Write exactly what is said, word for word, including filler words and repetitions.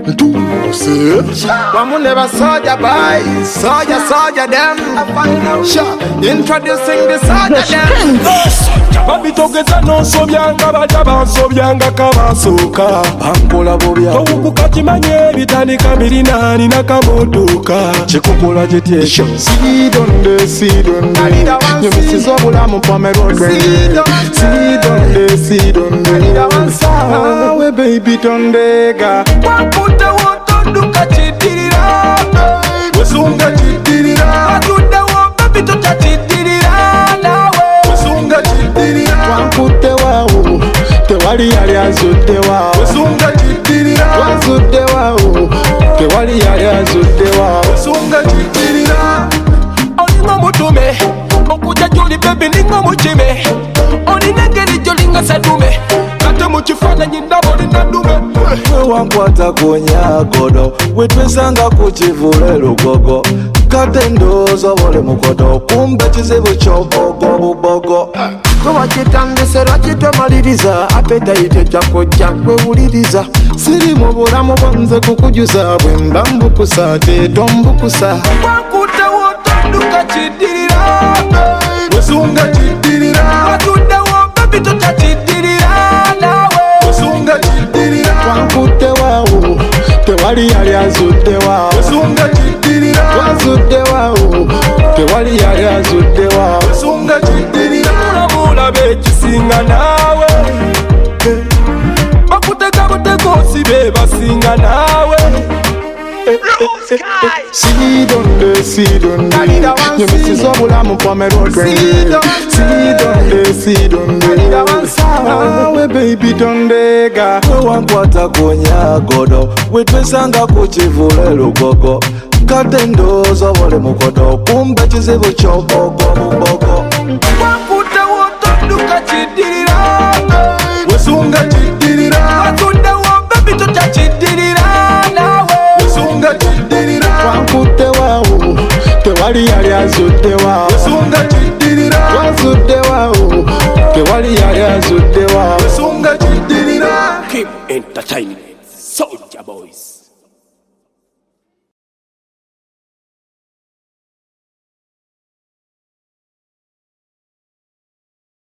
Wamune ba soldier boys, soldier, soldier them. Sure, introducing the soldier them. Babitogeza n'onsobyanga bajja bansobyanga kabasooka bankola bobya towukuka kimanye ebitandika mirinaani nakamotoka kikukola gyetyekyo Sidonde, sidonde nyumisiza obulamu pomerode Sidonde, sidonde awe baby tondega wakutewo tonduka kidirira wesunga kidirira atudewo baby totakidirira nawe wesunga kidirira wankute wawo tewali yali azudde wawo wesunga kidirira wazudde wawo tewali yali azudde wawo wesunga kidirira olinga mutume okuja gyoli baby ninga mukime olina engeri gyolinga sadume kate mukifaananyi ndaba olina dume wewankwata ku nyagodo wetwesanga ku kivule lugogo kate ndowooza bole mukodo kumbe kizibu ky'obogo bubogo twewakitandise lwakitomaliriza apetayite ejja kujja kwewuliriza siri mu bulamu bwanze kukujuza bwe mba mbukusa tetombukusa wakutewo tonduka kidirira wesunga kidirira atuddewo baby totakidirira nawe wesunga kidirira wankute wawo tewali yali azudde wawo wesunga kidirira wazudde wawo tewali yali azudde wawo wesunga kidirira mulabe ekisinga naawe bakutega butego osibe basinga naawe Sidonde, sidonde nyumisiza obulamu pomerode Sidonde, sidonde awe baby tondega wewankwata ku nyagodo wetwesanga ku kivule lugogo kate ndowooza bole mukodo kumbe kizibu ky'obogo bubogo wakutewo tonduka kidirira wesunga kidirira atuddewo baby totakidirira nawe wesunga kidirira wankute wawo tewali yali azudde wawo wesunga kidirira wazudde wawo tewali yali azudde wawo wesunga kidirira Kim Entertainment Soldier Boys.